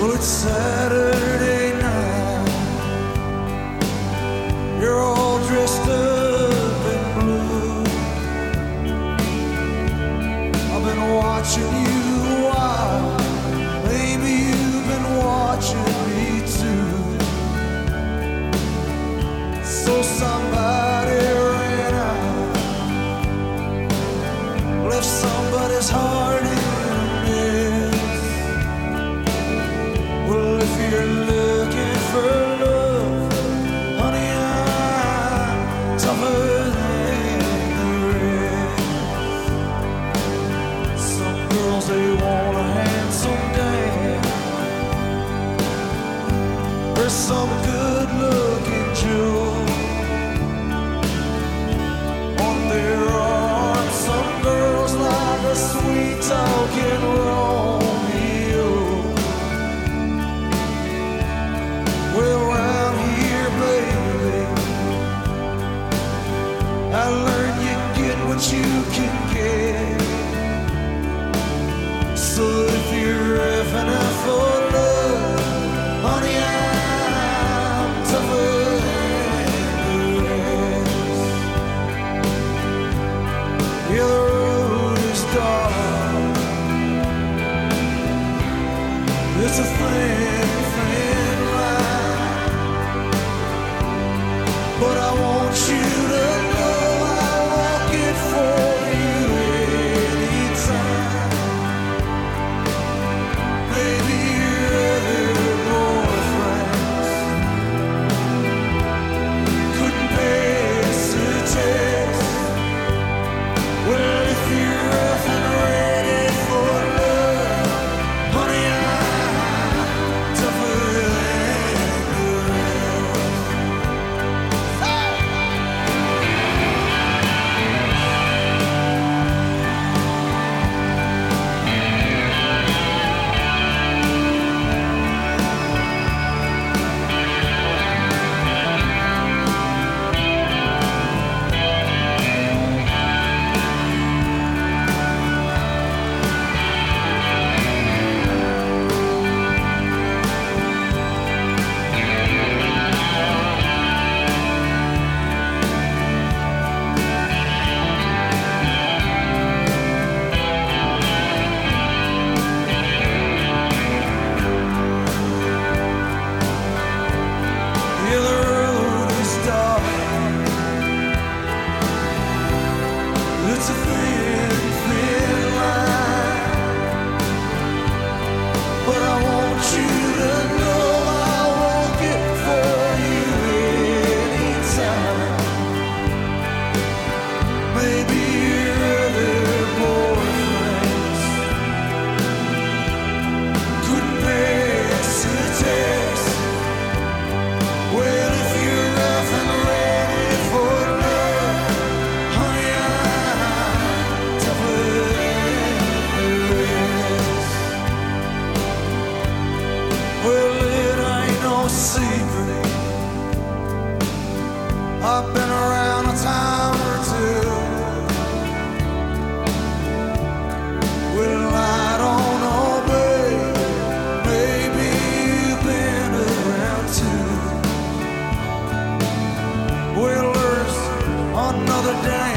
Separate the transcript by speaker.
Speaker 1: Well, it's Saturday night. You're all dressed up in blue. I've been watching you a while. Maybe you've been watching me too. So somebody ran out, left somebody's heart in a mess. Well, if you're looking for love, honey, I'm tougher than the rest. Some girls, they want a handsome dame. There's some good-looking Joe on their arms. Some girls like a sweet-talking Romeo. Well, around here, baby, I learned you get what you can get. So if you're effing out for love, honey, I'm tougher than the rest. Yeah, the road is dark. It's a thin, thin line. But I want you to know I'll walk it for you anytime. Maybe your other boyfriends couldn't pass the test. Well, if you're rough and ready for love, honey, I'm tougher than the rest. Yeah, the road is dark. It's a thin, thin line. But I want you to know I'll walk it for you anytime. Maybe your other boyfriends couldn't pass the test. Well, if you're rough and ready for love, honey, I'm tougher than the rest. Well, it ain't no secret, I've been around a time or two. Well, I don't know, babe, maybe you've been around too. Well, there's another day